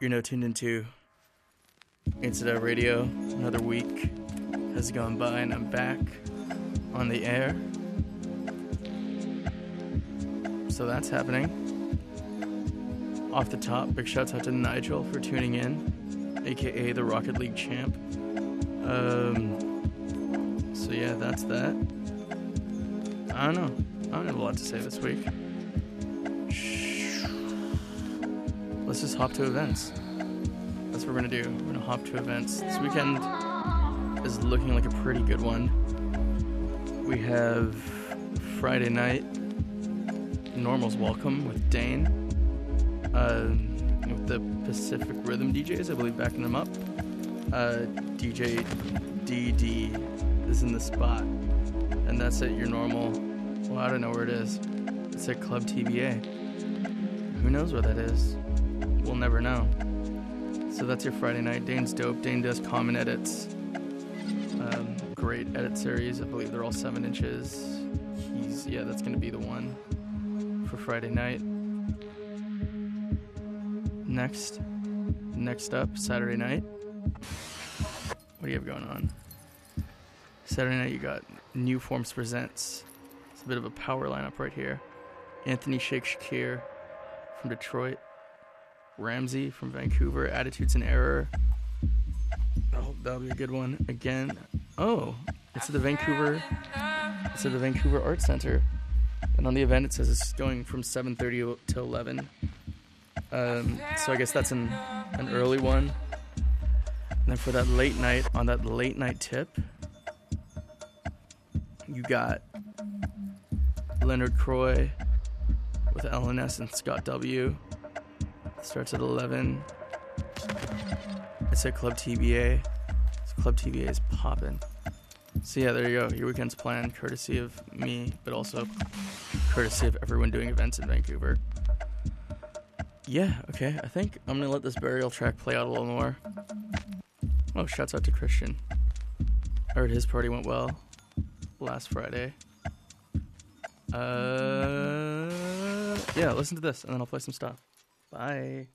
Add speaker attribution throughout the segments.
Speaker 1: You're now tuned into Incident Radio. Another week has gone by and I'm back on the air. So that's happening. Off the top, big shouts out to Nigel for tuning in, aka the Rocket League champ. So yeah, that's that. I don't know. I don't have a lot to say this week. Let's just hop to events. That's what we're gonna do. We're gonna hop to events. This weekend is looking like a pretty good one. We have Friday night, Normal's Welcome with Dane. With the Pacific Rhythm DJs, I believe, backing them up. DJ DD is in the spot. And that's at your normal, well, I don't know where it is. It's at Club TBA. Who knows where that is? We'll never know. So that's your Friday night. Dane's dope. Dane does common edits. Great edit series. I believe they're all 7 inches. That's going to be the one for Friday night. Next up, Saturday night. What do you have going on? Saturday night, you got New Forms Presents. It's a bit of a power lineup right here. Anthony Shake Shakir from Detroit. Ramsey from Vancouver. Attitudes in Error. Oh, that'll be a good one. Again. Oh, it's at the Vancouver Art Center. And on the event, it says it's going from 7:30 to 11. So I guess that's an early one. And then for that late night, on that late night tip, you got Leonard Croy with LNS and Scott W. Starts at 11. It's at Club TBA. Club TBA is popping. So yeah, there you go. Your weekend's planned, courtesy of me, but also courtesy of everyone doing events in Vancouver. Yeah, okay. I think I'm going to let this burial track play out a little more. Oh, shouts out to Christian. I heard his party went well last Friday. Yeah, listen to this, and then I'll play some stuff. Bye.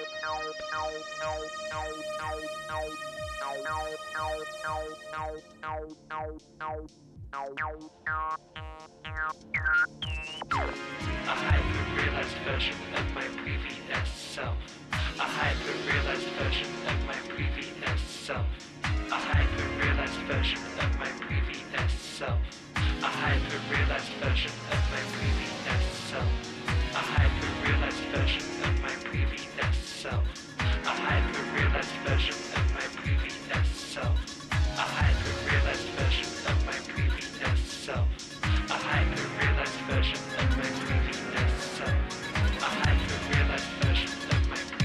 Speaker 2: A hyper-realized version of my previous self. A hyper-realized version of my previous self. A hyper-realized version of my previous self. A hyper-realized version of my previous self. A hyper-realized version of my previous self. A hyper-realized version of my previous self. A hyper-realized version of my previous self. A hyper-realized version of my previous self. A hyper-realized version of my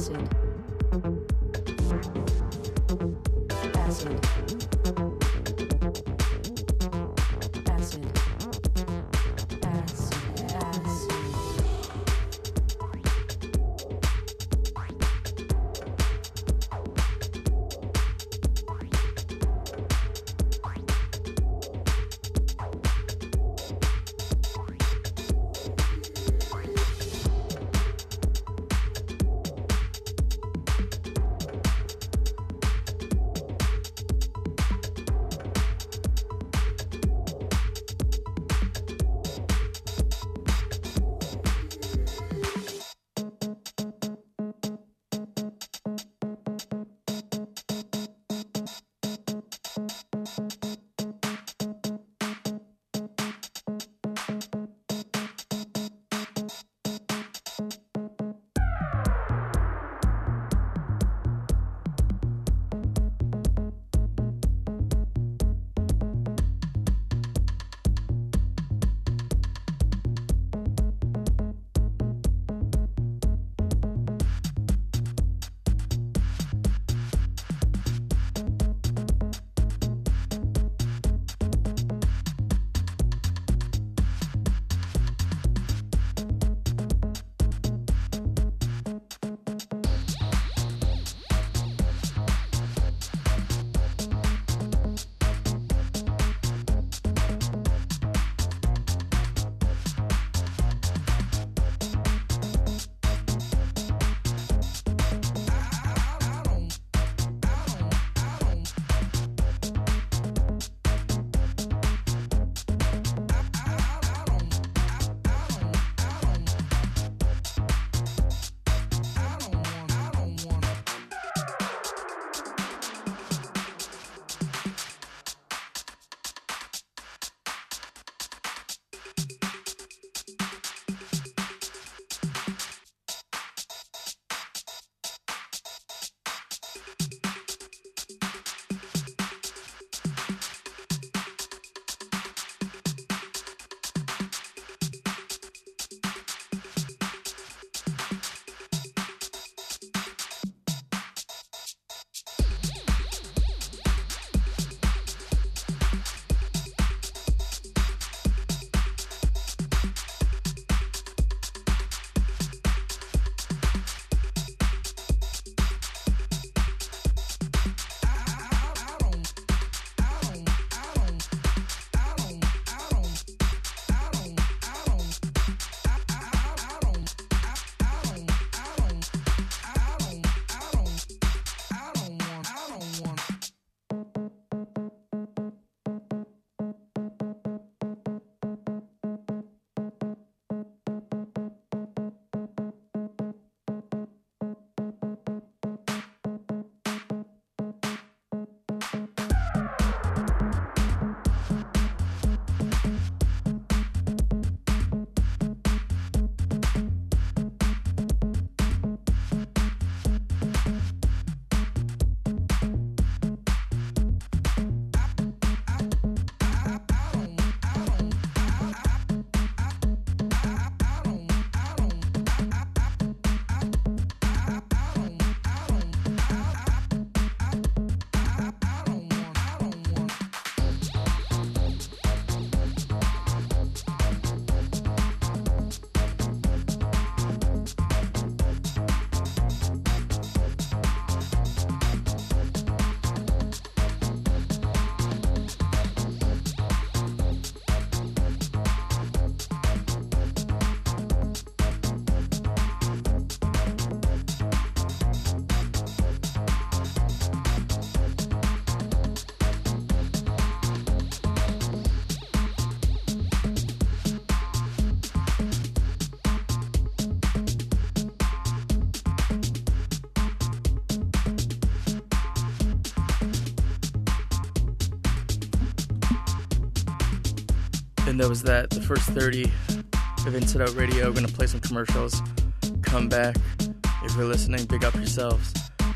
Speaker 1: And that was that. The first 30 of Inside Out Radio. We're going to play some commercials. Come back. If you're listening, big up yourselves.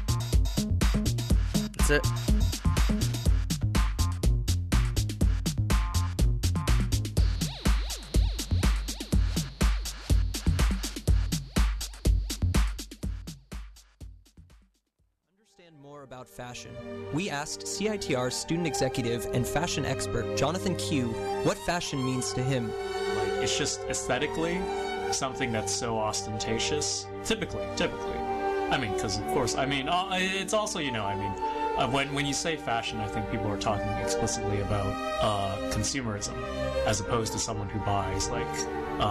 Speaker 1: That's it.
Speaker 3: about fashion. We asked CITR student executive and fashion expert Jonathan Q what fashion means to him.
Speaker 4: Like, it's just aesthetically something that's so ostentatious. Typically. I mean, because of course, I mean, it's also, when you say fashion, I think people are talking explicitly about consumerism, as opposed to someone who buys let's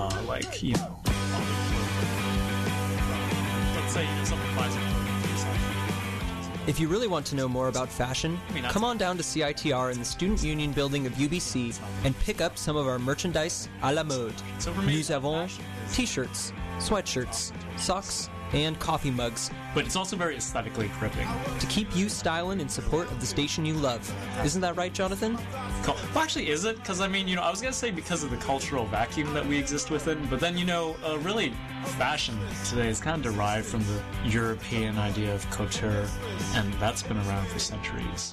Speaker 4: say someone buys a
Speaker 3: If you really want to know more about fashion, come on down to CITR in the Student Union building of UBC and pick up some of our merchandise à la mode. Nous avons t-shirts, sweatshirts, socks, and coffee mugs.
Speaker 4: But it's also very aesthetically gripping.
Speaker 3: To keep you styling in support of the station you love. Isn't that right, Jonathan?
Speaker 4: Cool. Well, actually, is it? Because, I mean, I was going to say because of the cultural vacuum that we exist within, but then, really, fashion today is kind of derived from the European idea of couture, and that's been around for centuries.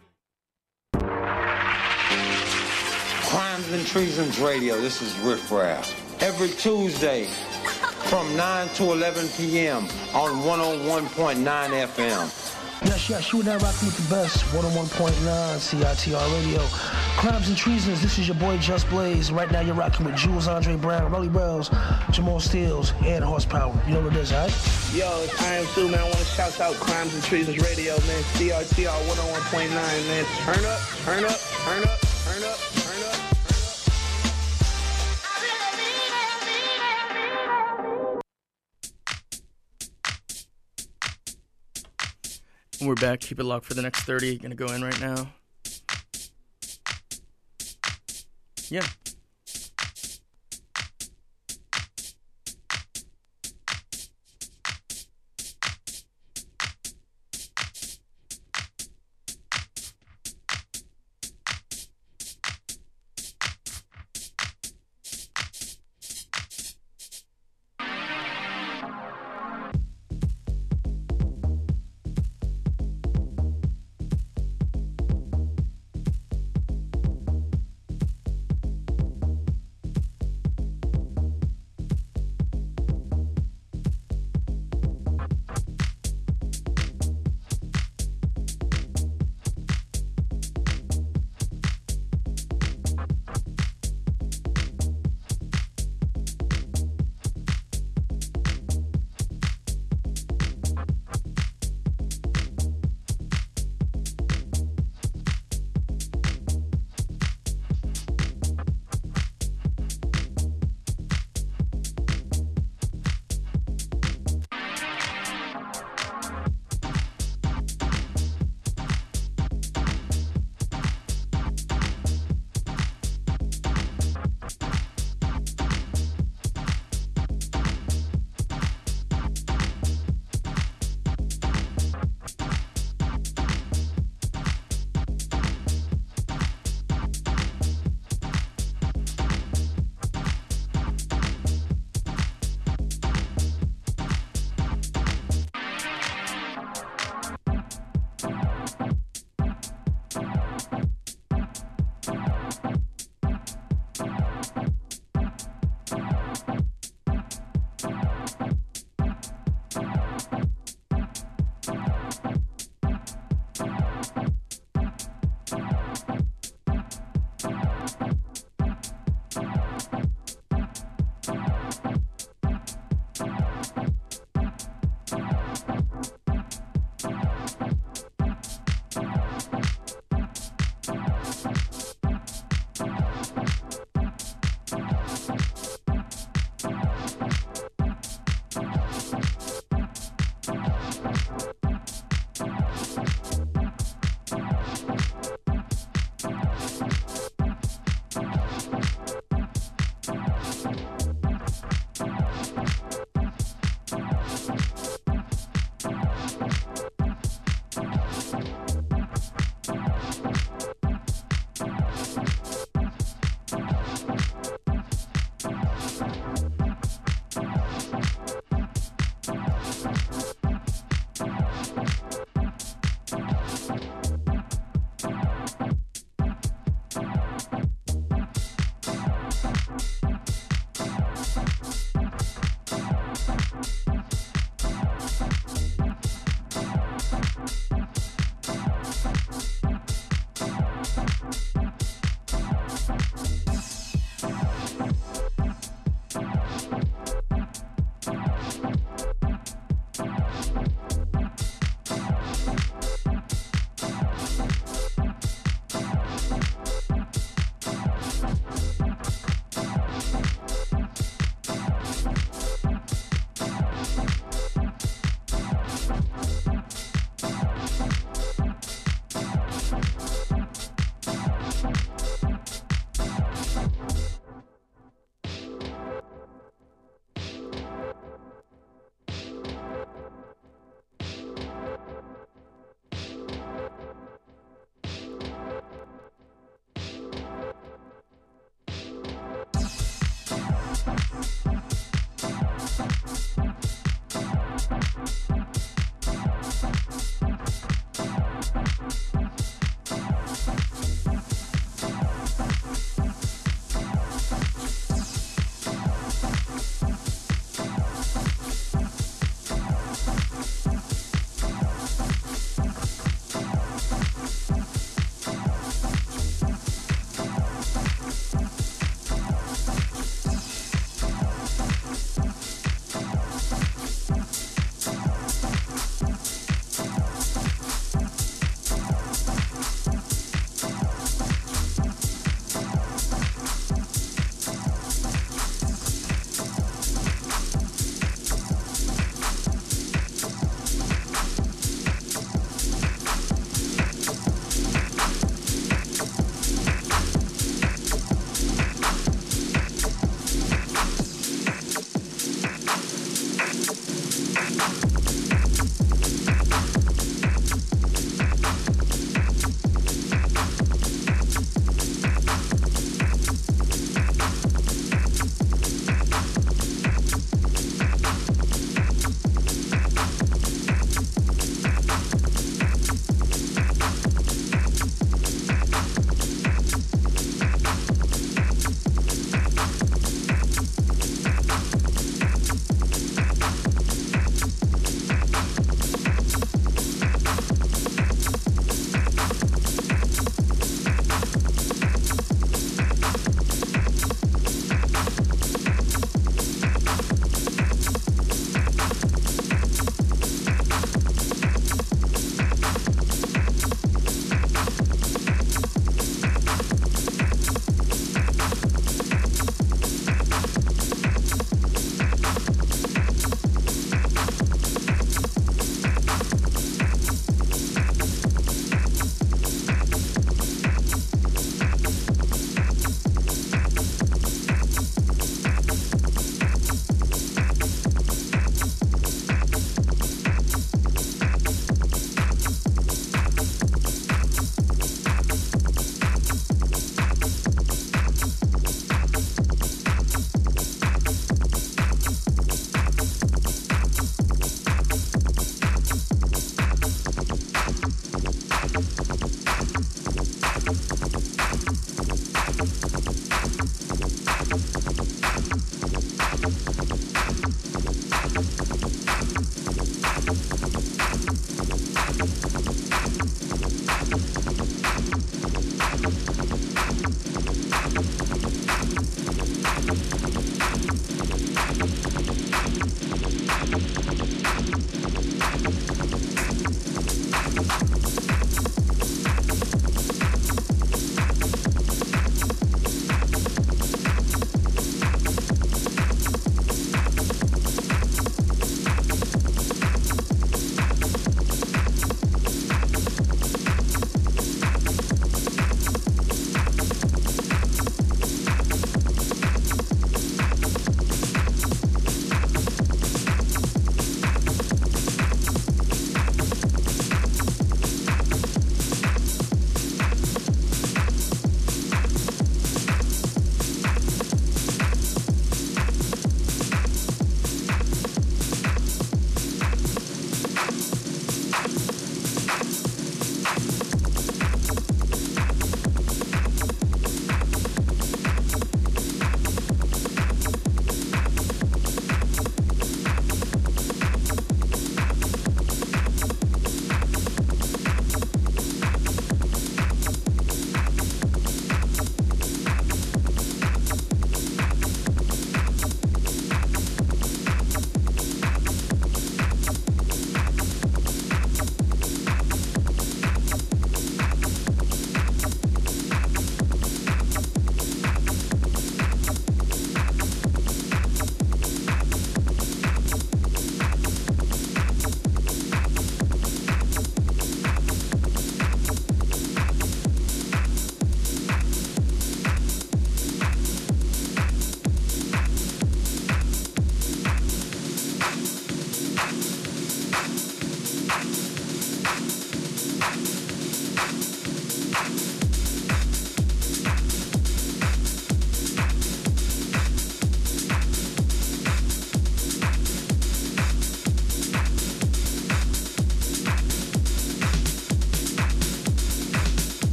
Speaker 5: Crimes and Treasons Radio, this is Riff Raff. Every Tuesday from 9 to 11 p.m. on 101.9 FM.
Speaker 6: Yes, you and I rocking with the best. 101.9 CITR Radio. Crimes and Treasons, this is your boy Just Blaze. Right now you're rocking with Jules Andre Brown, Rolly Wells, Jamal Steels, and Horsepower. You know what it is, right?
Speaker 7: Yo, it's I Am Sue, man. I want to shout out Crimes and Treasons Radio, man. CRTR 101.9, man. Turn up, turn up, turn up, turn up, turn up.
Speaker 1: We're back. Keep it locked for the next 30. Gonna go in right now. Yeah.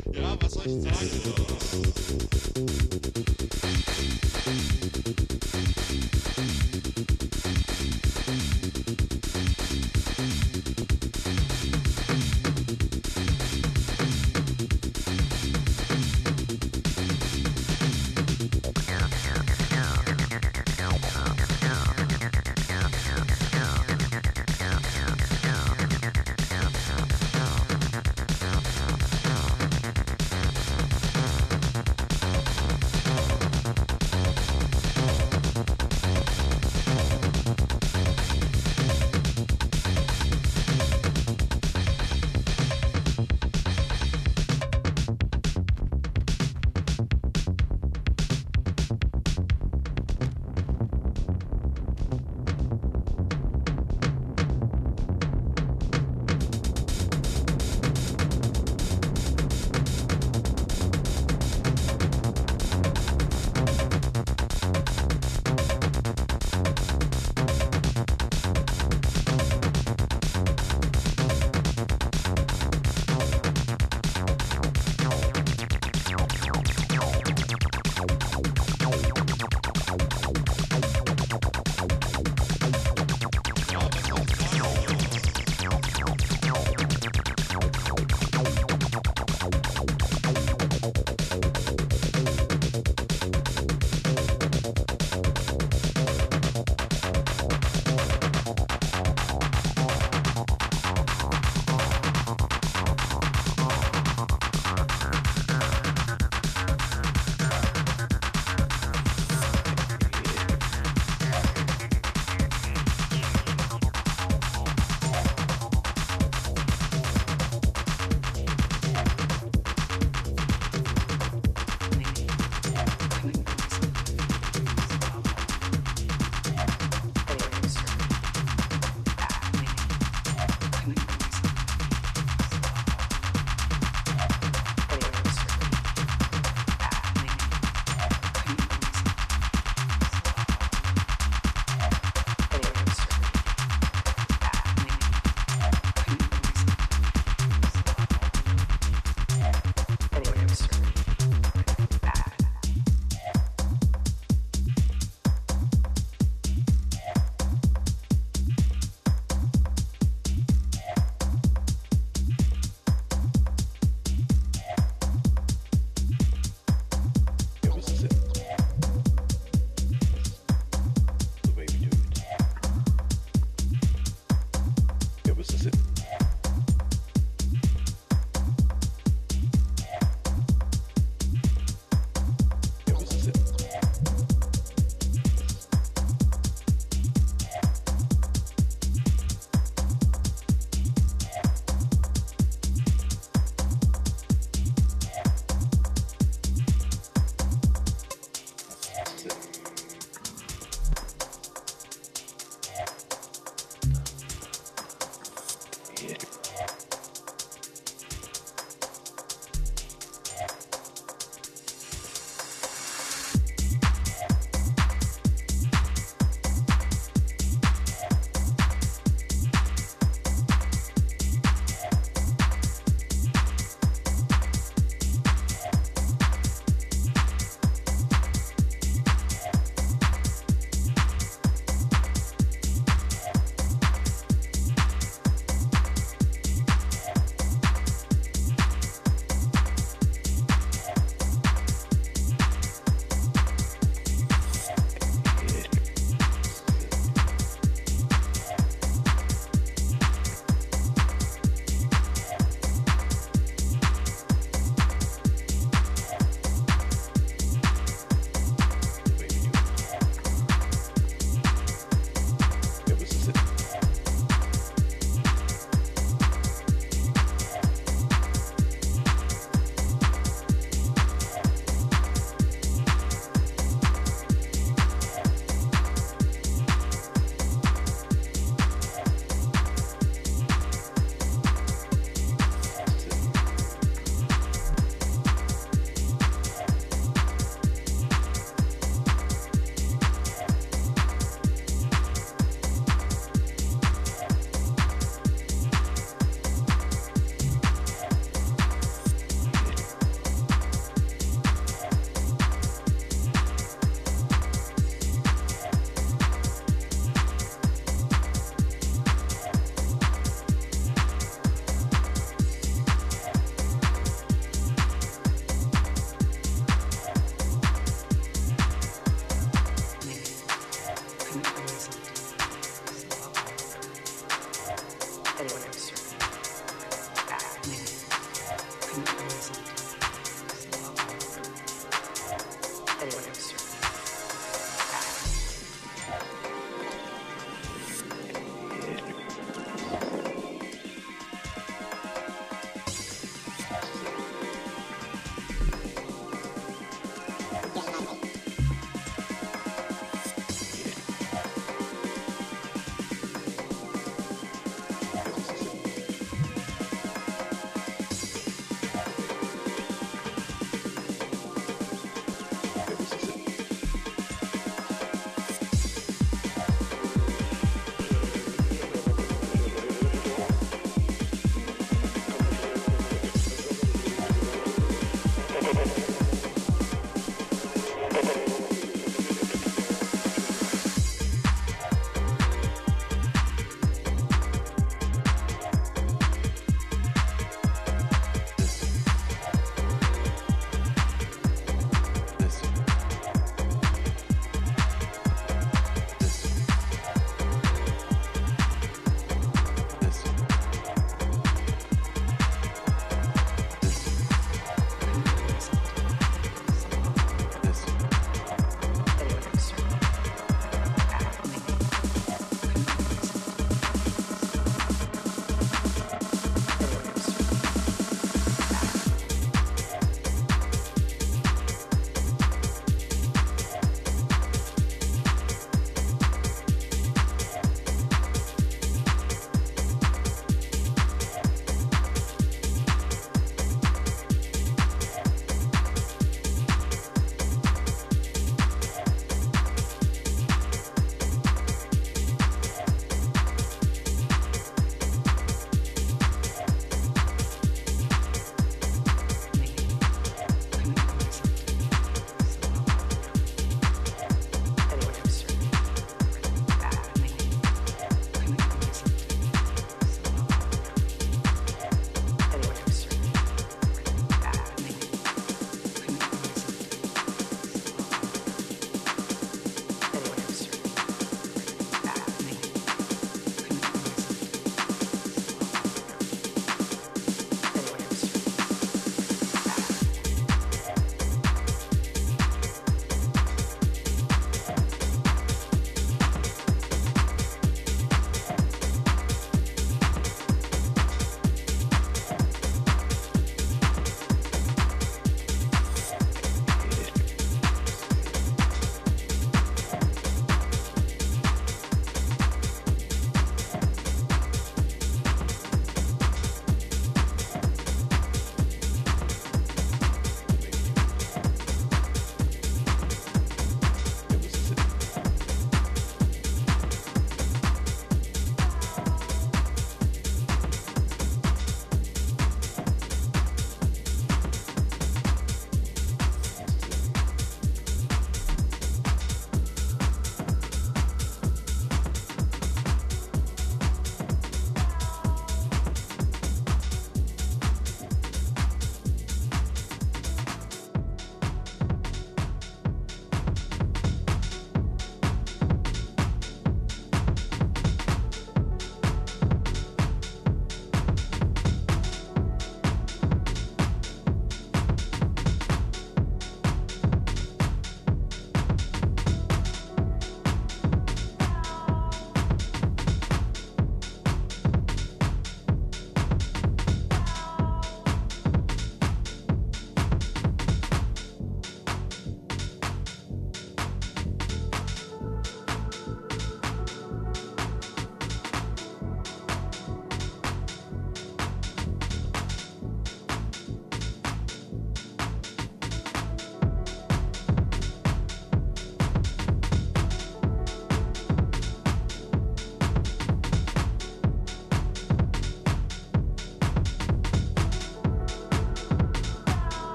Speaker 8: Ja, was soll ich sagen?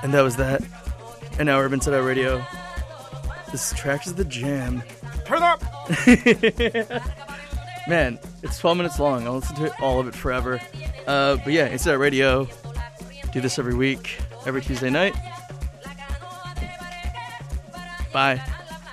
Speaker 1: And that was that. And now Urban Set Out Radio. This track is the jam.
Speaker 9: Turn up!
Speaker 1: Man, it's 12 minutes long. I'll listen to all of it forever. But yeah, it's Out Radio. Do this every week, every Tuesday night. Bye.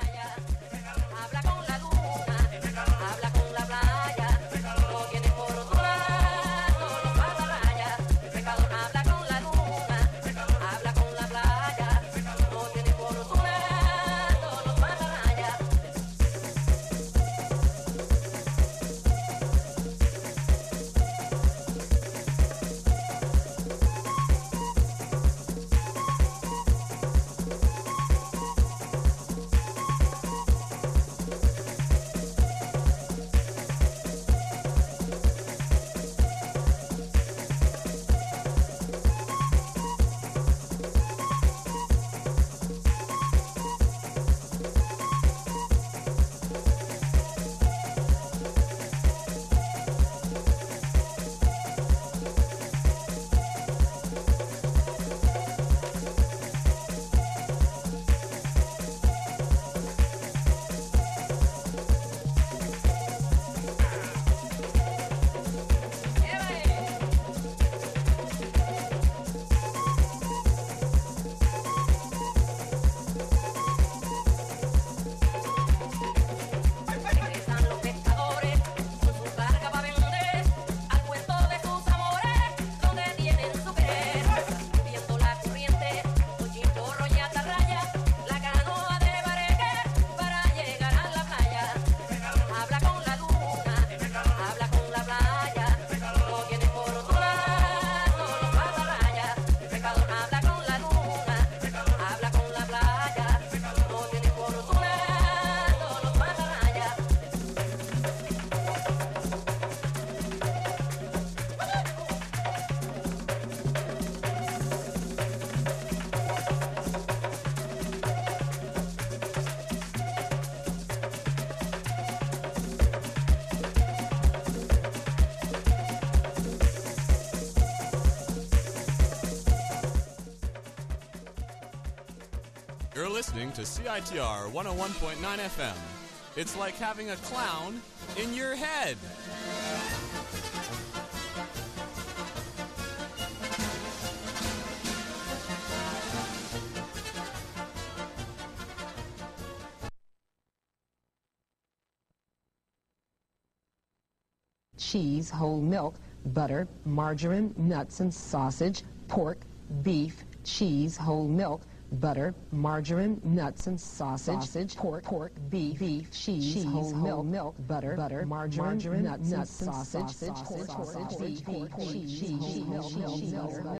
Speaker 10: You're listening to CITR 101.9 FM. It's like having a clown in your head.
Speaker 11: Cheese, whole milk, butter, margarine, nuts and sausage, pork, beef, cheese, whole milk, butter, margarine, nuts and sausage, pork, beef, cheese, whole milk, butter, margarine, nuts and sausage, beef, cheese, whole milk.